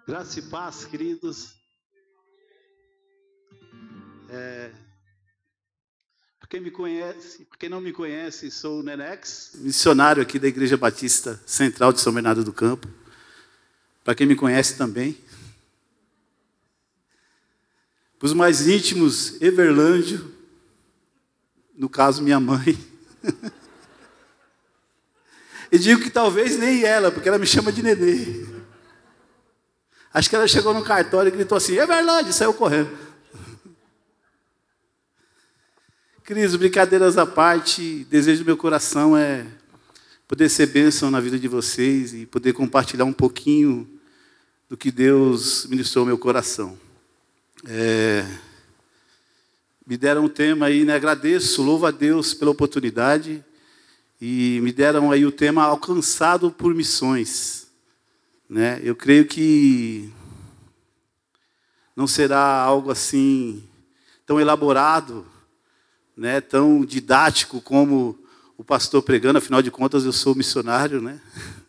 Graça e paz, queridos. Para quem não me conhece, sou o Nenex, missionário aqui da Igreja Batista Central de São Bernardo do Campo. Para quem me conhece também. Para os mais íntimos, Everlândio, no caso minha mãe. E digo que talvez nem ela, porque ela me chama de Nenê. Acho que ela chegou no cartório e gritou assim, Everlândio, e saiu correndo. Queridos, brincadeiras à parte, desejo do meu coração é poder ser bênção na vida de vocês e poder compartilhar um pouquinho do que Deus ministrou ao meu coração. Me deram um tema aí, né? Agradeço, louvo a Deus pela oportunidade e me deram aí o tema alcançado por missões, né? Eu creio que não será algo assim tão elaborado, né, tão didático como o pastor pregando, afinal de contas eu sou missionário, né?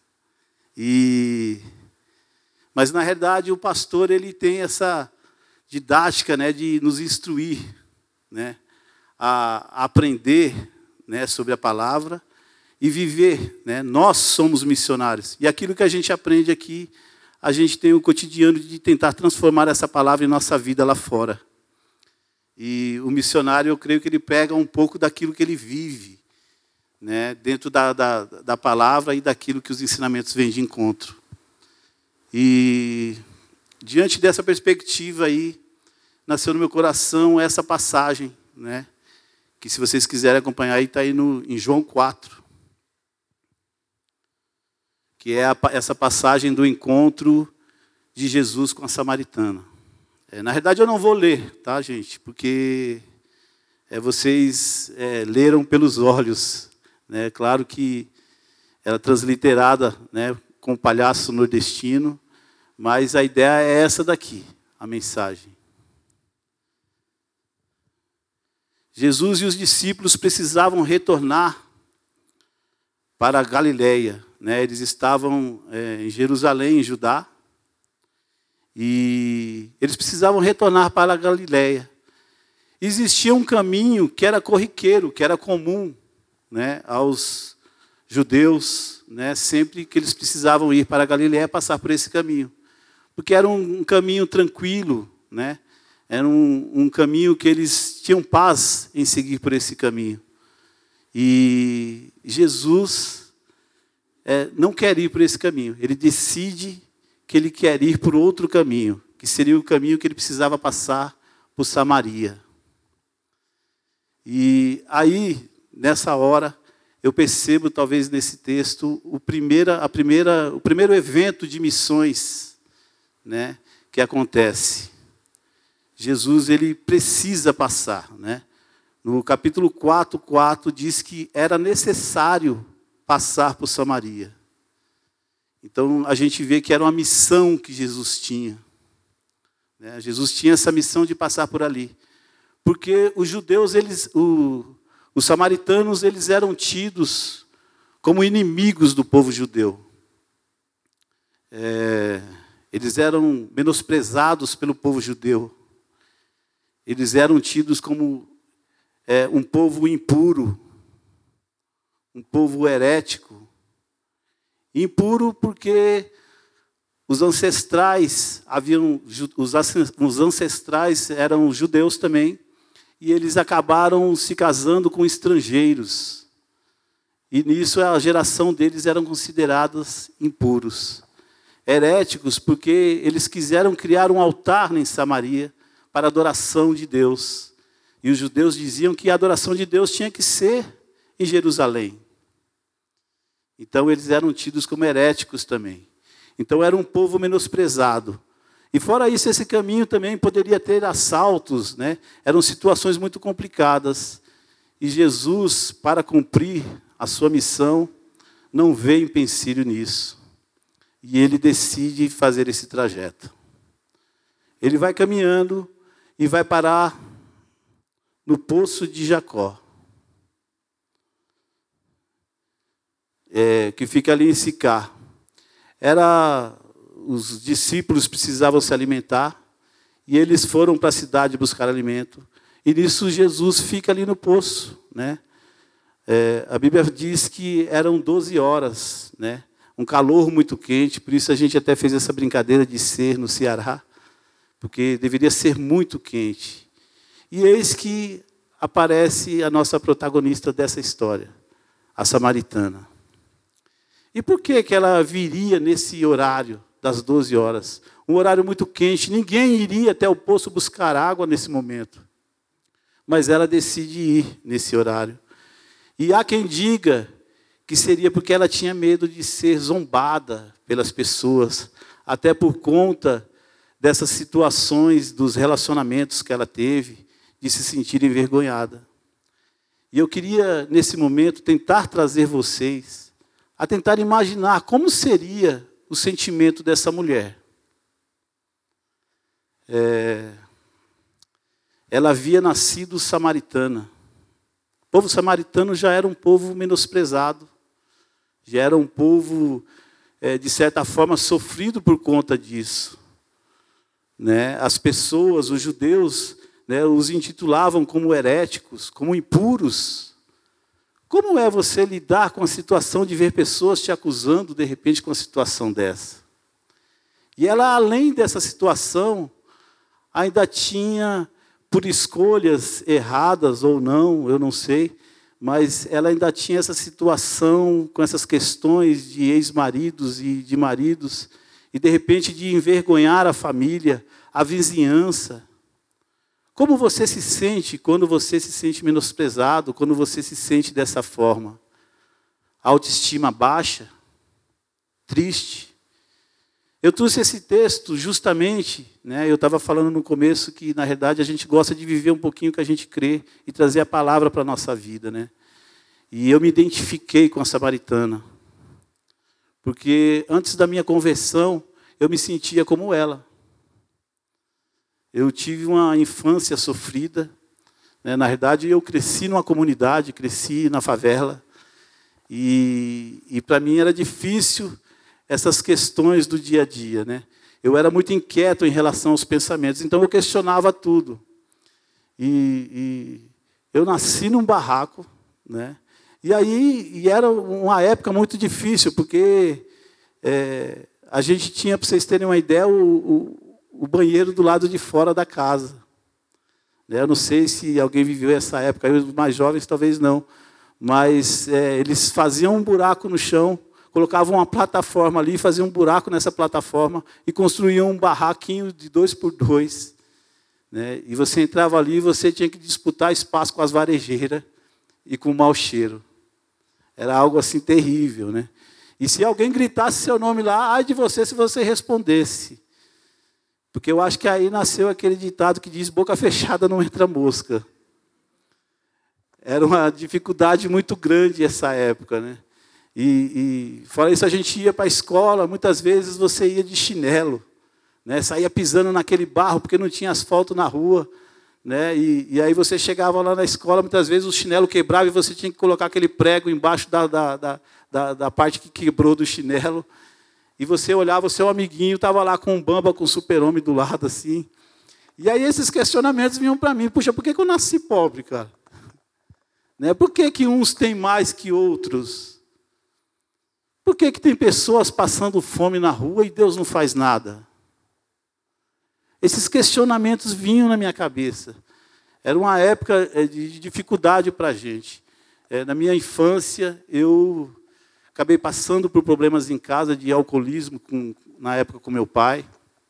Mas na realidade o pastor ele tem essa didática, né, de nos instruir, né, a aprender, né, sobre a palavra e viver, né? Nós somos missionários e aquilo que a gente aprende aqui, a gente tem o cotidiano de tentar transformar essa palavra em nossa vida lá fora. E o missionário, eu creio que ele pega um pouco daquilo que ele vive, né, dentro da palavra e daquilo que os ensinamentos vêm de encontro. E, diante dessa perspectiva aí, nasceu no meu coração essa passagem, né, que se vocês quiserem acompanhar, está aí em João 4, que é essa passagem do encontro de Jesus com a samaritana. Na verdade, eu não vou ler, tá, gente? Porque vocês leram pelos olhos, né? Claro que ela é transliterada, né, com o palhaço nordestino, mas a ideia é essa daqui, a mensagem. Jesus e os discípulos precisavam retornar para a Galileia, né? Eles estavam em Jerusalém, em Judá, e eles precisavam retornar para a Galileia. Existia um caminho que era corriqueiro, que era comum, né, aos judeus, né, sempre que eles precisavam ir para a Galileia, passar por esse caminho. Porque era um caminho tranquilo, né, era um caminho que eles tinham paz em seguir por esse caminho. E Jesus não quer ir por esse caminho, ele decide que ele quer ir por outro caminho, que seria o caminho que ele precisava passar por Samaria. E aí, nessa hora, eu percebo, talvez nesse texto, o primeiro evento de missões, né, que acontece. Jesus, ele precisa passar, né? No capítulo 4 diz que era necessário passar por Samaria. Então, a gente vê que era uma missão que Jesus tinha. Né? Jesus tinha essa missão de passar por ali. Porque os judeus, os samaritanos, eles eram tidos como inimigos do povo judeu. Eles eram menosprezados pelo povo judeu. Eles eram tidos como um povo impuro, um povo herético. Impuro porque os ancestrais eram judeus também, e eles acabaram se casando com estrangeiros. E nisso a geração deles eram considerados impuros. Heréticos porque eles quiseram criar um altar em Samaria para a adoração de Deus. E os judeus diziam que a adoração de Deus tinha que ser em Jerusalém. Então, eles eram tidos como heréticos também. Então, era um povo menosprezado. E fora isso, esse caminho também poderia ter assaltos, né? Eram situações muito complicadas. E Jesus, para cumprir a sua missão, não vê empecilho nisso. E ele decide fazer esse trajeto. Ele vai caminhando e vai parar no poço de Jacó. Que fica ali em Sicar. os discípulos precisavam se alimentar, e eles foram para a cidade buscar alimento. E nisso Jesus fica ali no poço, né? A Bíblia diz que eram 12 horas, né? Um calor muito quente, por isso a gente até fez essa brincadeira de ser no Ceará, porque deveria ser muito quente. E eis que aparece a nossa protagonista dessa história, a samaritana. E por que ela viria nesse horário das 12 horas? Um horário muito quente, ninguém iria até o poço buscar água nesse momento. Mas ela decide ir nesse horário. E há quem diga que seria porque ela tinha medo de ser zombada pelas pessoas, até por conta dessas situações, dos relacionamentos que ela teve, de se sentir envergonhada. E eu queria, nesse momento, tentar trazer vocês a tentar imaginar como seria o sentimento dessa mulher. Ela havia nascido samaritana. O povo samaritano já era um povo menosprezado, já era um povo, de certa forma, sofrido por conta disso. Né? As pessoas, os judeus, né, os intitulavam como heréticos, como impuros. Como é você lidar com a situação de ver pessoas te acusando, de repente, com uma situação dessa? E ela, além dessa situação, ainda tinha, por escolhas erradas ou não, eu não sei, mas ela ainda tinha essa situação com essas questões de ex-maridos e de maridos, e de repente de envergonhar a família, a vizinhança. Como você se sente quando você se sente menosprezado, quando você se sente dessa forma? Autoestima baixa? Triste? Eu trouxe esse texto justamente, né, eu estava falando no começo que, na realidade, a gente gosta de viver um pouquinho o que a gente crê e trazer a palavra para a nossa vida. Né? E eu me identifiquei com a samaritana, porque antes da minha conversão, eu me sentia como ela. Eu tive uma infância sofrida, né? Na verdade, eu cresci numa comunidade, cresci na favela, e para mim era difícil essas questões do dia a dia. Né? Eu era muito inquieto em relação aos pensamentos, então eu questionava tudo. E eu nasci num barraco, né? E era uma época muito difícil, porque a gente tinha, para vocês terem uma ideia, o banheiro do lado de fora da casa. Eu não sei se alguém viveu essa época, os mais jovens talvez não, mas eles faziam um buraco no chão, colocavam uma plataforma ali, faziam um buraco nessa plataforma e construíam um barraquinho de 2 por 2. Né? E você entrava ali e você tinha que disputar espaço com as varejeiras e com o mau cheiro. Era algo assim terrível. Né? E se alguém gritasse seu nome lá, ai de você se você respondesse. Porque eu acho que aí nasceu aquele ditado que diz, boca fechada não entra mosca. Era uma dificuldade muito grande essa época. Né? E fora isso, a gente ia para a escola, muitas vezes você ia de chinelo, né? Saía pisando naquele barro, porque não tinha asfalto na rua. Né? E aí você chegava lá na escola, muitas vezes o chinelo quebrava e você tinha que colocar aquele prego embaixo da parte que quebrou do chinelo. E você olhava, o seu amiguinho estava lá com um bamba, com um super-homem do lado, assim. E aí esses questionamentos vinham para mim. Puxa, por que eu nasci pobre, cara? Né? Por que uns têm mais que outros? Por que tem pessoas passando fome na rua e Deus não faz nada? Esses questionamentos vinham na minha cabeça. Era uma época de dificuldade para a gente. Na minha infância, eu acabei passando por problemas em casa de alcoolismo, na época com meu pai.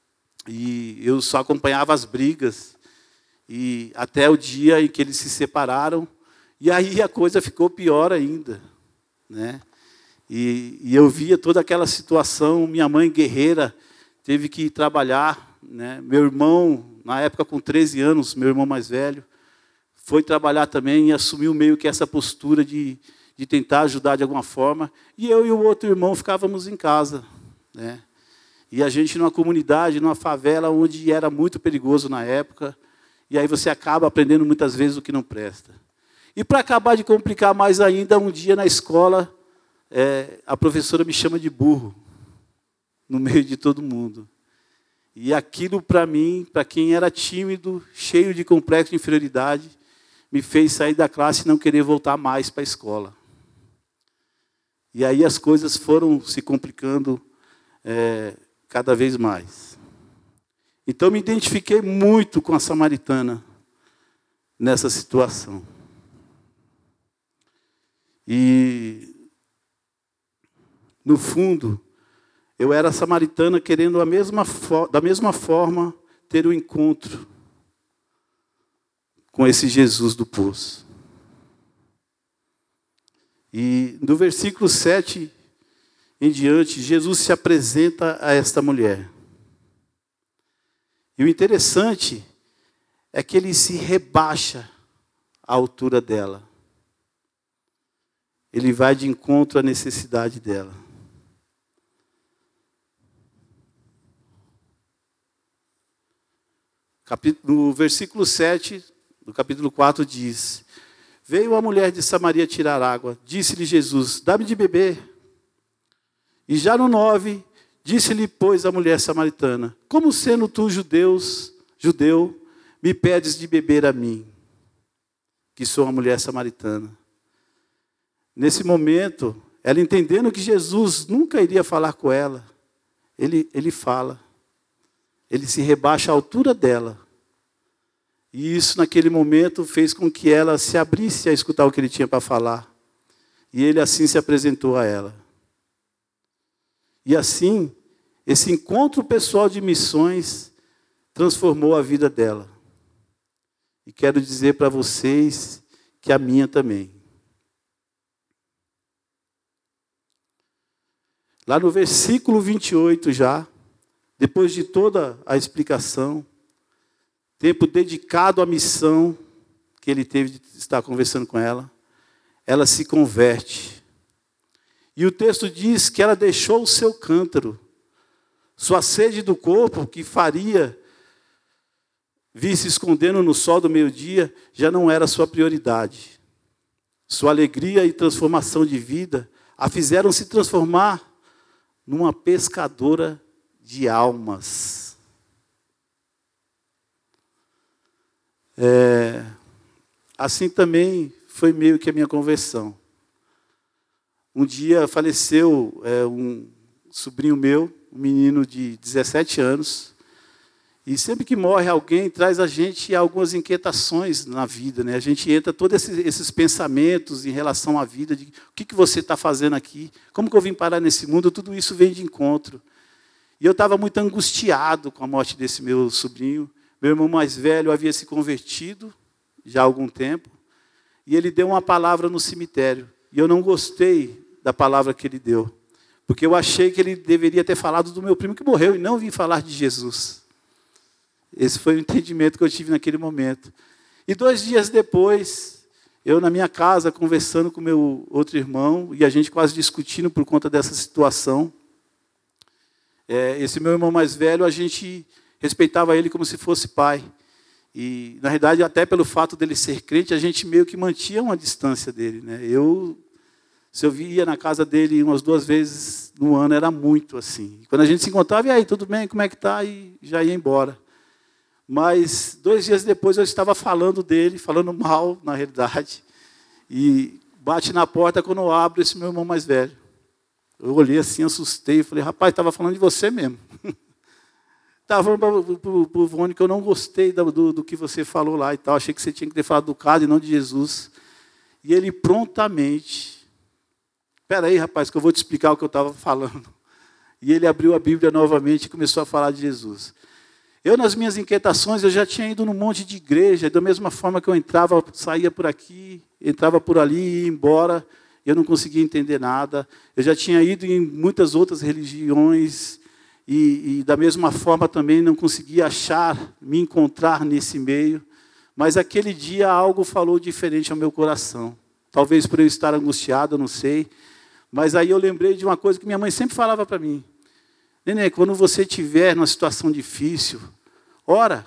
E eu só acompanhava as brigas. E até o dia em que eles se separaram. E aí a coisa ficou pior ainda. Né? E eu via toda aquela situação. Minha mãe, guerreira, teve que ir trabalhar. Né? Meu irmão, na época com 13 anos, meu irmão mais velho, foi trabalhar também e assumiu meio que essa postura de tentar ajudar de alguma forma. E eu e o outro irmão ficávamos em casa. Né? E a gente numa comunidade, numa favela, onde era muito perigoso na época. E aí você acaba aprendendo muitas vezes o que não presta. E para acabar de complicar mais ainda, um dia na escola, a professora me chama de burro. no meio de todo mundo. E aquilo para mim, para quem era tímido, cheio de complexo de inferioridade, me fez sair da classe e não querer voltar mais para a escola. E aí as coisas foram se complicando cada vez mais. Então me identifiquei muito com a samaritana nessa situação. E, no fundo, eu era samaritana querendo da mesma forma ter um encontro com esse Jesus do poço. E no versículo 7 em diante, Jesus se apresenta a esta mulher. E o interessante é que ele se rebaixa à altura dela. Ele vai de encontro à necessidade dela. No versículo 7 do capítulo 4 diz: veio a mulher de Samaria tirar água. Disse-lhe Jesus: dá-me de beber. E já no 9, disse-lhe, pois, a mulher samaritana: como sendo tu judeu, me pedes de beber a mim, que sou uma mulher samaritana? Nesse momento, ela entendendo que Jesus nunca iria falar com ela, ele fala. Ele se rebaixa à altura dela. E isso, naquele momento, fez com que ela se abrisse a escutar o que ele tinha para falar. E ele assim se apresentou a ela. E assim, esse encontro pessoal de missões transformou a vida dela. E quero dizer para vocês que a minha também. Lá no versículo 28 já, depois de toda a explicação, tempo dedicado à missão que ele teve de estar conversando com ela, ela se converte. E o texto diz que ela deixou o seu cântaro. Sua sede do corpo, que faria vir se escondendo no sol do meio-dia, já não era sua prioridade. Sua alegria e transformação de vida a fizeram se transformar numa pescadora de almas. Assim também foi meio que a minha conversão. Um dia faleceu um sobrinho meu, um menino de 17 anos, e sempre que morre alguém, traz a gente algumas inquietações na vida, né? A gente entra todos esses pensamentos em relação à vida, de o que você está fazendo aqui, como que eu vim parar nesse mundo, tudo isso vem de encontro. E eu estava muito angustiado com a morte desse meu sobrinho. Meu irmão mais velho havia se convertido já há algum tempo, e ele deu uma palavra no cemitério. E eu não gostei da palavra que ele deu, porque eu achei que ele deveria ter falado do meu primo que morreu e não vim falar de Jesus. Esse foi o entendimento que eu tive naquele momento. E 2 dias depois, eu na minha casa, conversando com meu outro irmão, e a gente quase discutindo por conta dessa situação. Esse meu irmão mais velho, a gente respeitava ele como se fosse pai. E, na realidade, até pelo fato dele ser crente, a gente meio que mantinha uma distância dele, né? Se eu ia na casa dele umas 2 vezes no ano, era muito assim. Quando a gente se encontrava, e aí, tudo bem, como é que está? E já ia embora. Mas 2 dias depois eu estava falando dele, falando mal, na realidade. E bate na porta quando eu abro esse meu irmão mais velho. Eu olhei assim, assustei, e falei, rapaz, estava falando de você mesmo. Estava falando para o Ivone que eu não gostei do que você falou lá e tal. Achei que você tinha que ter falado do caso e não de Jesus. E ele prontamente, espera aí, rapaz, que eu vou te explicar o que eu estava falando. E ele abriu a Bíblia novamente e começou a falar de Jesus. Eu, nas minhas inquietações, eu já tinha ido num monte de igreja, da mesma forma que eu entrava, saía por aqui, entrava por ali e ia embora, eu não conseguia entender nada. Eu já tinha ido em muitas outras religiões e da mesma forma também não conseguia me encontrar nesse meio. Mas aquele dia algo falou diferente ao meu coração. Talvez por eu estar angustiado, eu não sei. Mas aí eu lembrei de uma coisa que minha mãe sempre falava para mim. Nenê, quando você estiver numa situação difícil, ora.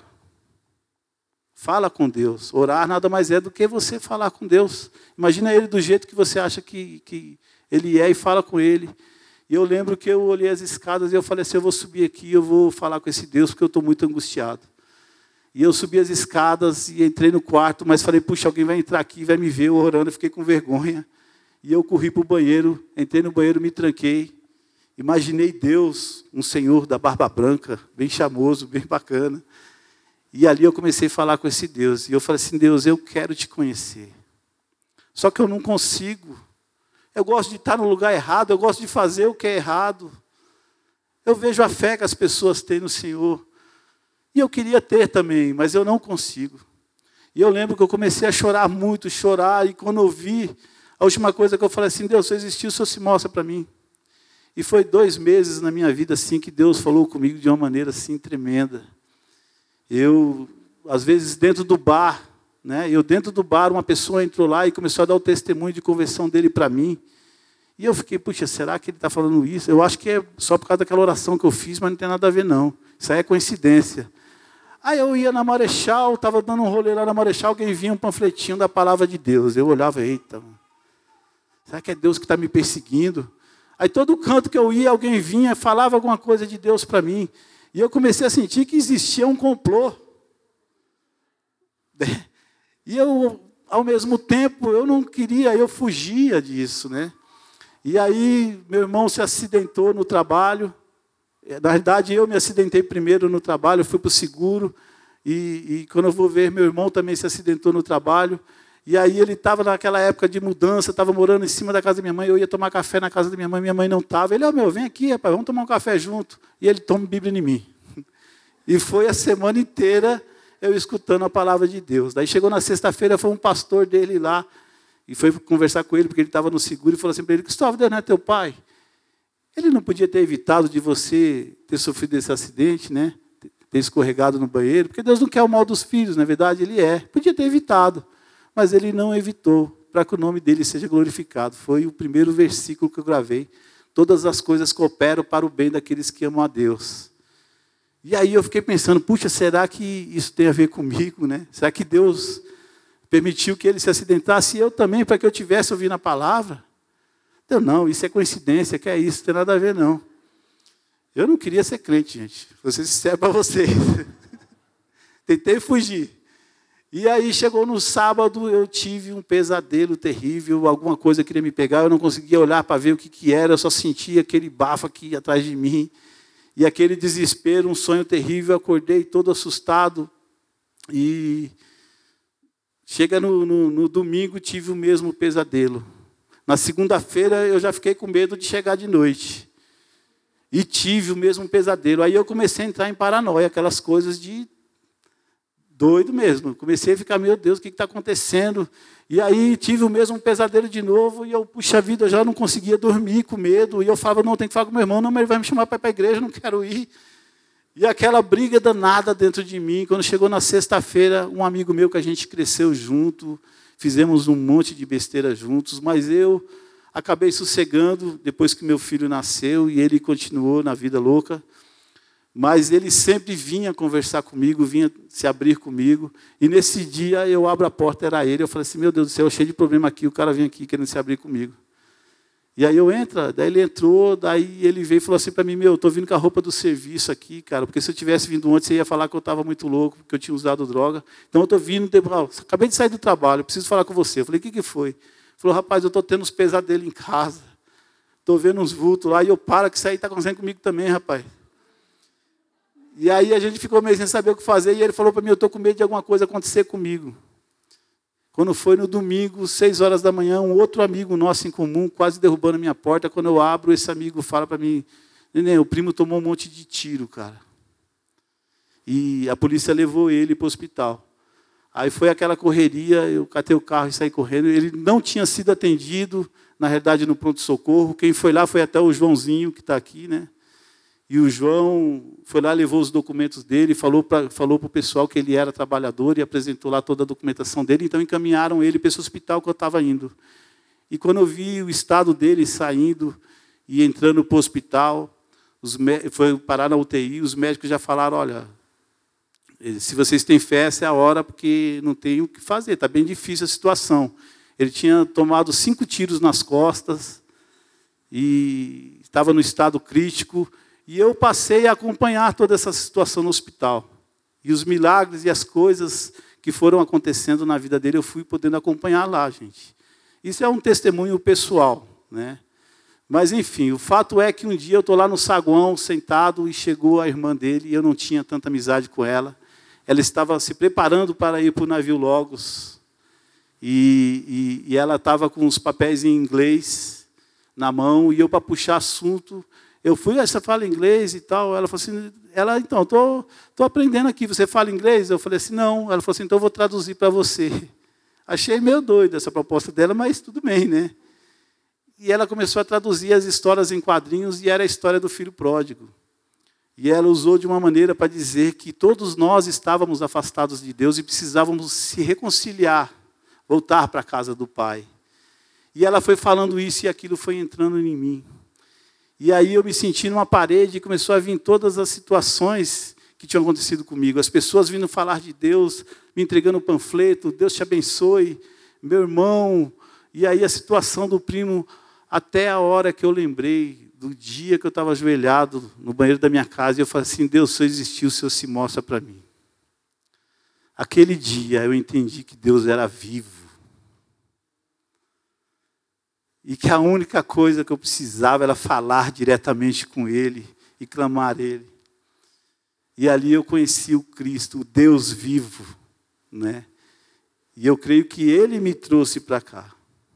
Fala com Deus. Orar nada mais é do que você falar com Deus. Imagina Ele do jeito que você acha que Ele é e fala com Ele. E eu lembro que eu olhei as escadas e eu falei assim, eu vou subir aqui, eu vou falar com esse Deus, porque eu estou muito angustiado. E eu subi as escadas e entrei no quarto, mas falei, puxa, alguém vai entrar aqui, vai me ver eu orando, eu fiquei com vergonha. E eu corri para o banheiro, entrei no banheiro, me tranquei. Imaginei Deus, um senhor da barba branca, bem charmoso, bem bacana. E ali eu comecei a falar com esse Deus. E eu falei assim, Deus, eu quero te conhecer. Só que eu não consigo. Eu gosto de estar no lugar errado, eu gosto de fazer o que é errado. Eu vejo a fé que as pessoas têm no Senhor. E eu queria ter também, mas eu não consigo. E eu lembro que eu comecei a chorar muito, chorar. E quando eu vi, a última coisa que eu falei assim, Deus, se existiu, o Senhor se mostra para mim. E foi 2 meses na minha vida assim que Deus falou comigo de uma maneira assim tremenda. Eu, às vezes, dentro do bar, né? Dentro do bar, uma pessoa entrou lá e começou a dar o testemunho de conversão dele para mim. E eu fiquei, puxa, será que ele está falando isso? Eu acho que é só por causa daquela oração que eu fiz, mas não tem nada a ver, não. Isso aí é coincidência. Aí eu ia na Marechal, estava dando um rolê lá na Marechal, alguém vinha um panfletinho da palavra de Deus. Eu olhava, eita, será que é Deus que está me perseguindo? Aí todo canto que eu ia, alguém vinha, falava alguma coisa de Deus para mim. E eu comecei a sentir que existia um complô. E eu, ao mesmo tempo, eu não queria, eu fugia disso, né? E aí, meu irmão se acidentou no trabalho. Na verdade, eu me acidentei primeiro no trabalho, fui para o seguro. E quando eu vou ver, meu irmão também se acidentou no trabalho. E aí ele estava naquela época de mudança, estava morando em cima da casa da minha mãe, eu ia tomar café na casa da minha mãe não estava. Ele, vem aqui, rapaz, vamos tomar um café junto. E ele toma Bíblia em mim. E foi a semana inteira eu escutando a palavra de Deus. Daí chegou na sexta-feira, foi um pastor dele lá, e foi conversar com ele, porque ele estava no seguro, e falou assim para ele, Cristóvão, Deus não é teu pai? Ele não podia ter evitado de você ter sofrido esse acidente, né? Ter escorregado no banheiro, porque Deus não quer o mal dos filhos, na verdade, ele é. Podia ter evitado. Mas ele não evitou, para que o nome dele seja glorificado. Foi o primeiro versículo que eu gravei. Todas as coisas cooperam para o bem daqueles que amam a Deus. E aí eu fiquei pensando, puxa, será que isso tem a ver comigo, né? Será que Deus permitiu que ele se acidentasse e eu também, para que eu tivesse ouvindo a palavra? Então, não, isso é coincidência, que é isso, não tem nada a ver, não. Eu não queria ser crente, gente. Vou ser sincero para vocês. Tentei fugir. E aí chegou no sábado, eu tive um pesadelo terrível, alguma coisa queria me pegar, eu não conseguia olhar para ver o que era, eu só sentia aquele bafo aqui atrás de mim, e aquele desespero, um sonho terrível, eu acordei todo assustado, e chega no domingo, tive o mesmo pesadelo. Na segunda-feira, eu já fiquei com medo de chegar de noite, e tive o mesmo pesadelo. Aí eu comecei a entrar em paranoia, aquelas coisas de doido mesmo. Comecei a ficar, meu Deus, o que está acontecendo? E aí tive o mesmo pesadelo de novo, e eu, puxa vida, eu já não conseguia dormir com medo. E eu falava, não, tem que falar com meu irmão, não, mas ele vai me chamar para ir para a igreja, não quero ir. E aquela briga danada dentro de mim. Quando chegou na sexta-feira, um amigo meu que a gente cresceu junto, fizemos um monte de besteira juntos, mas eu acabei sossegando depois que meu filho nasceu, e ele continuou na vida louca. Mas ele sempre vinha conversar comigo, vinha se abrir comigo. E nesse dia eu abro a porta, era ele. Eu falei assim, meu Deus do céu, cheio de problema aqui, o cara vem aqui querendo se abrir comigo. E aí eu entro, daí ele entrou, daí ele veio e falou assim para mim, eu estou vindo com a roupa do serviço aqui, cara, porque se eu tivesse vindo antes, você ia falar que eu estava muito louco, porque eu tinha usado droga. Então eu estou vindo, acabei de sair do trabalho, eu preciso falar com você. Eu falei, o que foi? Ele falou, rapaz, eu estou tendo uns pesadelos em casa, estou vendo uns vultos lá, e eu paro que isso aí está acontecendo comigo também, rapaz. E aí a gente ficou meio sem saber o que fazer, e ele falou para mim, eu estou com medo de alguma coisa acontecer comigo. Quando foi no domingo, 6 horas da manhã, um outro amigo nosso em comum, quase derrubando a minha porta, quando eu abro, esse amigo fala para mim, neném, o primo tomou um monte de tiro, cara. E a polícia levou ele para o hospital. Aí foi aquela correria, eu catei o carro e saí correndo, ele não tinha sido atendido, na realidade, no pronto-socorro. Quem foi lá foi até o Joãozinho, que está aqui, né? E o João foi lá, levou os documentos dele, falou para o pessoal que ele era trabalhador e apresentou lá toda a documentação dele. Então, encaminharam ele para esse hospital que eu estava indo. E quando eu vi o estado dele saindo e entrando para o hospital, foi parar na UTI, os médicos já falaram, olha, se vocês têm fé, essa é a hora, porque não tem o que fazer, está bem difícil a situação. Ele tinha tomado 5 tiros nas costas e estava no estado crítico, e eu passei a acompanhar toda essa situação no hospital. E os milagres e as coisas que foram acontecendo na vida dele, eu fui podendo acompanhar lá, gente. Isso é um testemunho pessoal, né? Mas, enfim, o fato é que um dia eu estou lá no saguão, sentado, e chegou a irmã dele, e eu não tinha tanta amizade com ela. Ela estava se preparando para ir para o navio Logos, e ela estava com os papéis em inglês na mão, e eu, para puxar assunto, eu fui, você fala inglês e tal? Ela falou assim, então, estou aprendendo aqui, você fala inglês? Eu falei assim, não. Ela falou assim, então eu vou traduzir para você. Achei meio doido essa proposta dela, mas tudo bem, né? E ela começou a traduzir as histórias em quadrinhos, e era a história do filho pródigo. E ela usou de uma maneira para dizer que todos nós estávamos afastados de Deus e precisávamos se reconciliar, voltar para a casa do Pai. E ela foi falando isso, e aquilo foi entrando em mim. E aí eu me senti numa parede, e começou a vir todas as situações que tinham acontecido comigo. As pessoas vindo falar de Deus, me entregando um panfleto, Deus te abençoe, meu irmão. E aí a situação do primo, até a hora que eu lembrei do dia que eu estava ajoelhado no banheiro da minha casa, e eu falei assim, Deus, se eu existir, o Senhor se mostra para mim. Aquele dia eu entendi que Deus era vivo. E que a única coisa que eu precisava era falar diretamente com Ele e clamar a Ele. E ali eu conheci o Cristo, o Deus vivo, né? E eu creio que Ele me trouxe para cá.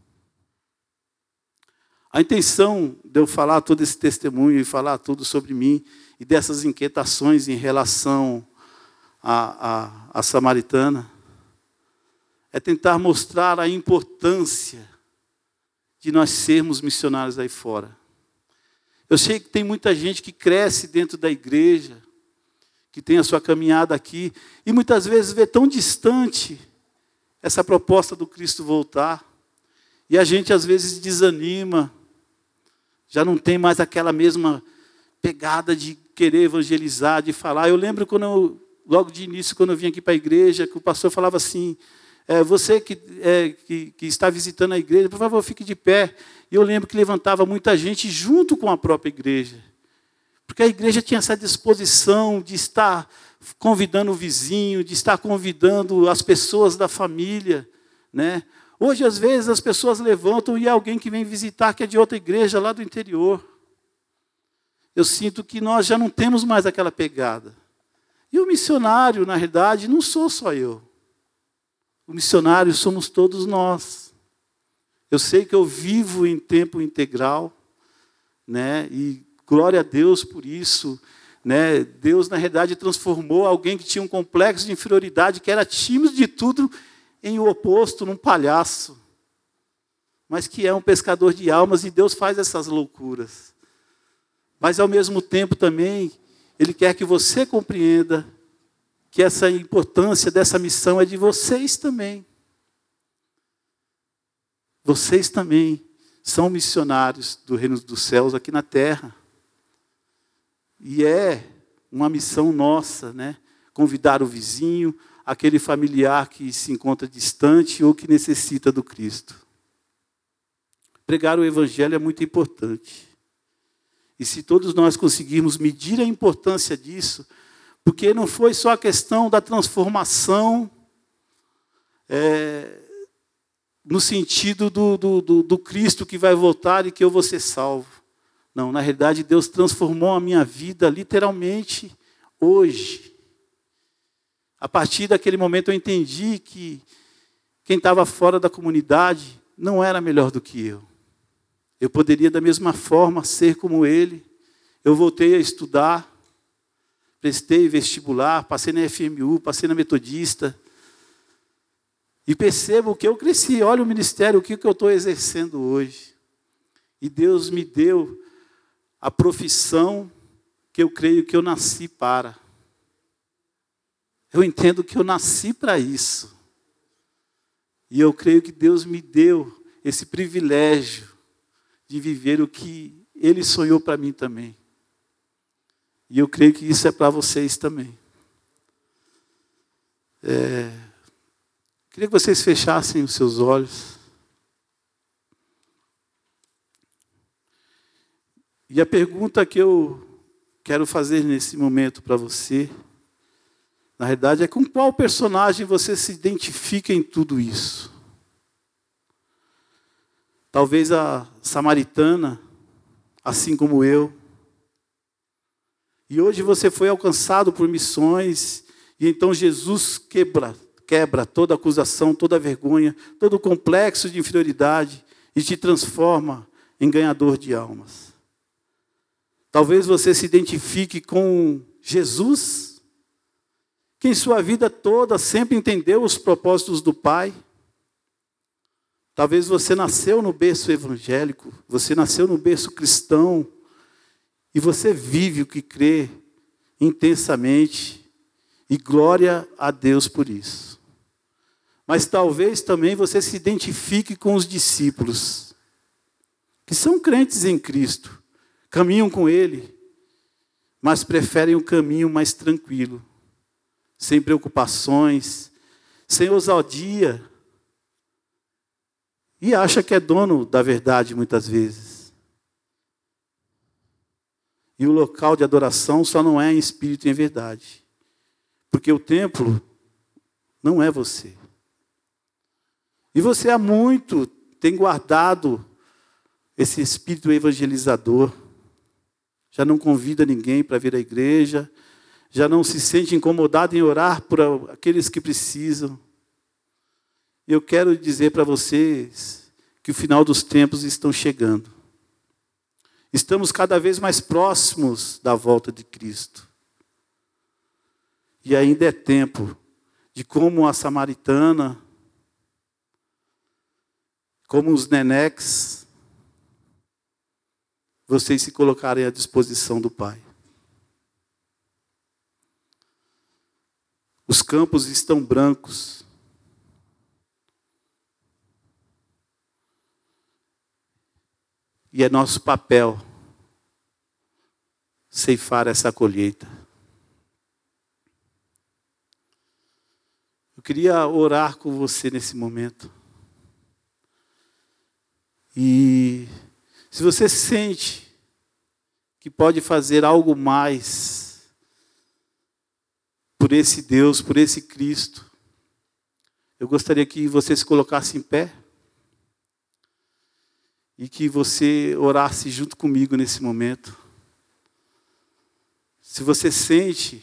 A intenção de eu falar todo esse testemunho e falar tudo sobre mim e dessas inquietações em relação à samaritana é tentar mostrar a importância de nós sermos missionários aí fora. Eu sei que tem muita gente que cresce dentro da igreja, que tem a sua caminhada aqui, e muitas vezes vê tão distante essa proposta do Cristo voltar, e a gente às vezes desanima, já não tem mais aquela mesma pegada de querer evangelizar, de falar. Eu lembro logo de início, quando eu vim aqui para a igreja, que o pastor falava assim, você que está visitando a igreja, por favor, fique de pé. E eu lembro que levantava muita gente junto com a própria igreja. Porque a igreja tinha essa disposição de estar convidando o vizinho, de estar convidando as pessoas da família, né? Hoje, às vezes, as pessoas levantam e é alguém que vem visitar, que é de outra igreja lá do interior. Eu sinto que nós já não temos mais aquela pegada. E o missionário, na realidade, não sou só eu. O missionário somos todos nós. Eu sei que eu vivo em tempo integral, né? E glória a Deus por isso, né? Deus, na realidade, transformou alguém que tinha um complexo de inferioridade, que era tímido de tudo, em o oposto, num palhaço. Mas que é um pescador de almas, e Deus faz essas loucuras. Mas, ao mesmo tempo, também, Ele quer que você compreenda que essa importância dessa missão é de vocês também. Vocês também são missionários do reino dos céus aqui na terra. E é uma missão nossa, né? Convidar o vizinho, aquele familiar que se encontra distante ou que necessita do Cristo. Pregar o Evangelho é muito importante. E se todos nós conseguirmos medir a importância disso, porque não foi só a questão da transformação no sentido do Cristo que vai voltar e que eu vou ser salvo. Não, na realidade, Deus transformou a minha vida literalmente hoje. A partir daquele momento eu entendi que quem estava fora da comunidade não era melhor do que eu. Eu poderia da mesma forma ser como ele. Eu voltei a estudar, prestei vestibular, passei na FMU, passei na Metodista. E percebo que eu cresci, olha o ministério, o que eu estou exercendo hoje. E Deus me deu a profissão que eu creio que eu nasci para. Eu entendo que eu nasci para isso. E eu creio que Deus me deu esse privilégio de viver o que Ele sonhou para mim também. E eu creio que isso é para vocês também. Queria que vocês fechassem os seus olhos. E a pergunta que eu quero fazer nesse momento para você, na realidade, é com qual personagem você se identifica em tudo isso? Talvez a samaritana, assim como eu. E hoje você foi alcançado por missões, e então Jesus quebra toda acusação, toda vergonha, todo o complexo de inferioridade e te transforma em ganhador de almas. Talvez você se identifique com Jesus, que em sua vida toda sempre entendeu os propósitos do Pai. Talvez você nasceu no berço evangélico, você nasceu no berço cristão, e você vive o que crê intensamente, e glória a Deus por isso. Mas talvez também você se identifique com os discípulos, que são crentes em Cristo, caminham com Ele, mas preferem um caminho mais tranquilo, sem preocupações, sem ousadia, e acha que é dono da verdade muitas vezes. E o local de adoração só não é em espírito e em verdade, porque o templo não é você. E você há muito tem guardado esse espírito evangelizador, já não convida ninguém para vir à igreja, já não se sente incomodado em orar por aqueles que precisam. Eu quero dizer para vocês que o final dos tempos estão chegando. Estamos cada vez mais próximos da volta de Cristo. E ainda é tempo de, como a samaritana, como os neneques, vocês se colocarem à disposição do Pai. Os campos estão brancos. E é nosso papel ceifar essa colheita. Eu queria orar com você nesse momento. E se você sente que pode fazer algo mais por esse Deus, por esse Cristo, eu gostaria que você se colocasse em pé e que você orasse junto comigo nesse momento. Se você sente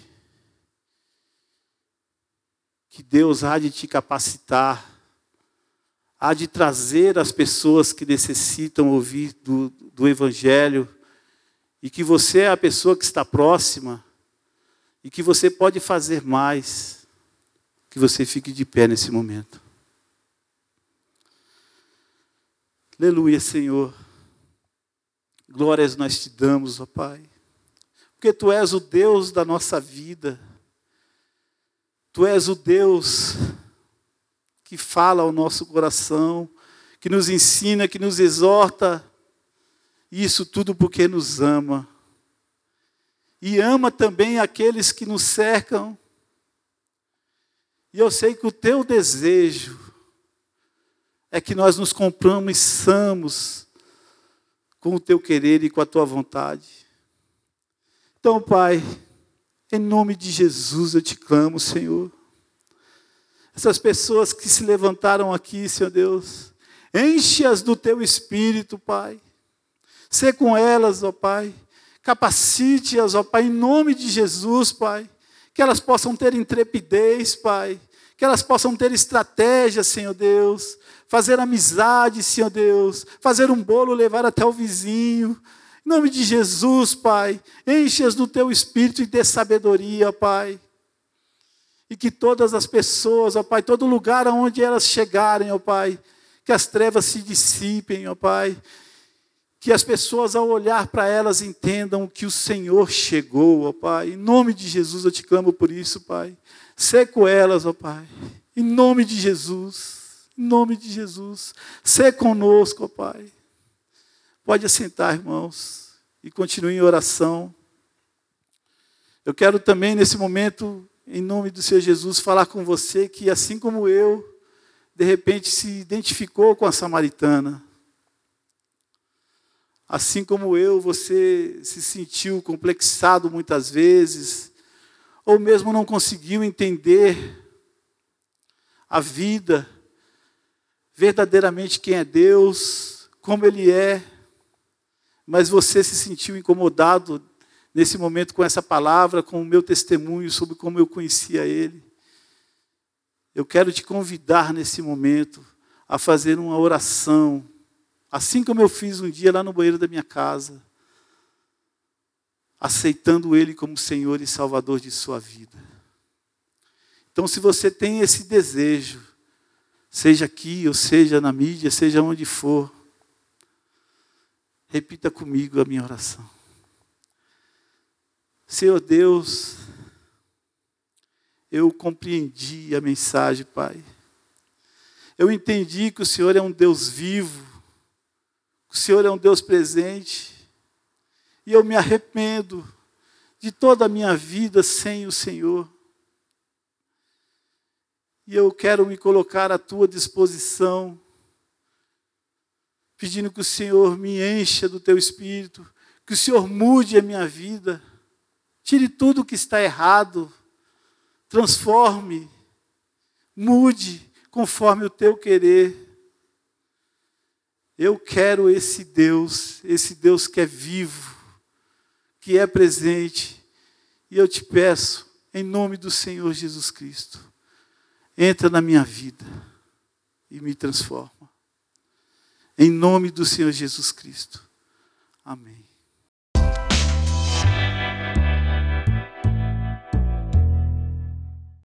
que Deus há de te capacitar, há de trazer as pessoas que necessitam ouvir do Evangelho, e que você é a pessoa que está próxima, e que você pode fazer mais, que você fique de pé nesse momento. Aleluia, Senhor. Glórias nós te damos, ó Pai. Porque Tu és o Deus da nossa vida. Tu és o Deus que fala ao nosso coração, que nos ensina, que nos exorta. E isso tudo porque nos ama. E ama também aqueles que nos cercam. E eu sei que o Teu desejo é que nós nos comprometamos com o Teu querer e com a Tua vontade. Então, Pai, em nome de Jesus eu te clamo, Senhor. Essas pessoas que se levantaram aqui, Senhor Deus, enche-as do Teu Espírito, Pai. Sê com elas, ó Pai. Capacite-as, ó Pai, em nome de Jesus, Pai. Que elas possam ter intrepidez, Pai. Que elas possam ter estratégia, Senhor Deus. Fazer amizade, Senhor Deus. Fazer um bolo, levar até o vizinho. Em nome de Jesus, Pai. Enche-as do Teu Espírito e dê sabedoria, Pai. E que todas as pessoas, ó Pai, todo lugar aonde elas chegarem, ó Pai, que as trevas se dissipem, ó Pai. Que as pessoas, ao olhar para elas, entendam que o Senhor chegou, ó Pai. Em nome de Jesus, eu te clamo por isso, Pai. Sê com elas, ó Pai. Em nome de Jesus. Em nome de Jesus. Sê conosco, ó Pai. Pode assentar, irmãos, e continue em oração. Eu quero também, nesse momento, em nome do Senhor Jesus, falar com você que, assim como eu, de repente se identificou com a samaritana. Assim como eu, você se sentiu complexado muitas vezes, ou mesmo não conseguiu entender a vida, verdadeiramente quem é Deus, como Ele é, mas você se sentiu incomodado nesse momento com essa palavra, com o meu testemunho sobre como eu conhecia Ele. Eu quero te convidar nesse momento a fazer uma oração, assim como eu fiz um dia lá no banheiro da minha casa, aceitando Ele como Senhor e Salvador de sua vida. Então, se você tem esse desejo, seja aqui, ou seja na mídia, seja onde for, repita comigo a minha oração. Senhor Deus, eu compreendi a mensagem, Pai. Eu entendi que o Senhor é um Deus vivo, que o Senhor é um Deus presente, e eu me arrependo de toda a minha vida sem o Senhor. E eu quero me colocar à tua disposição, pedindo que o Senhor me encha do teu Espírito, que o Senhor mude a minha vida, tire tudo o que está errado, transforme, mude conforme o teu querer. Eu quero esse Deus que é vivo, que é presente, e eu te peço, em nome do Senhor Jesus Cristo, entra na minha vida e me transforma. Em nome do Senhor Jesus Cristo. Amém.